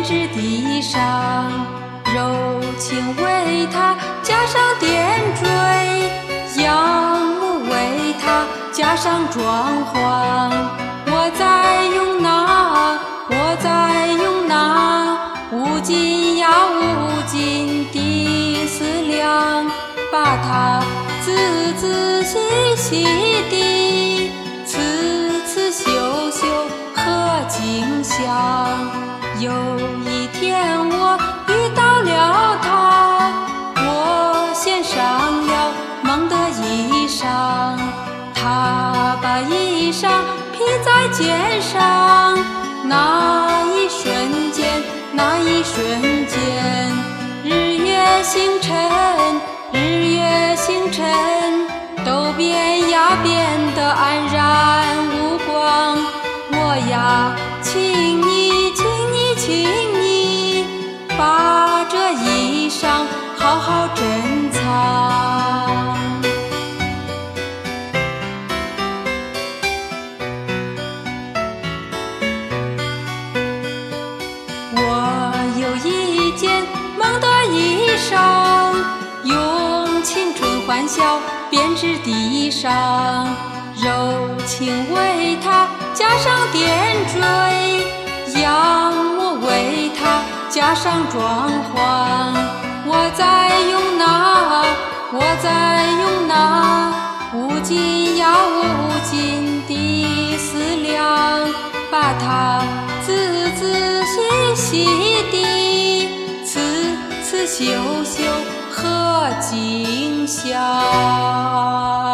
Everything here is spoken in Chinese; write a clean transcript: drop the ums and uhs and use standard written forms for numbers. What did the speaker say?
织地上，柔情为它加上点缀，杨木为它加上装潢。我在用那无尽呀无尽的思量，把它仔仔细细地刺刺绣绣和景象。有一天我遇到了他，我献上了梦的衣裳，他把衣裳披在肩上。那一瞬间，那一瞬间，日月星辰都变得安然无光。我呀，请你把这衣裳好好珍藏。我有一件梦的衣裳，用青春欢笑编织地上，柔情为它加上点缀，杨木为它加上装潢。我在用那无尽呀无尽的思量，把它仔仔细细地刺刺绣绣和景象。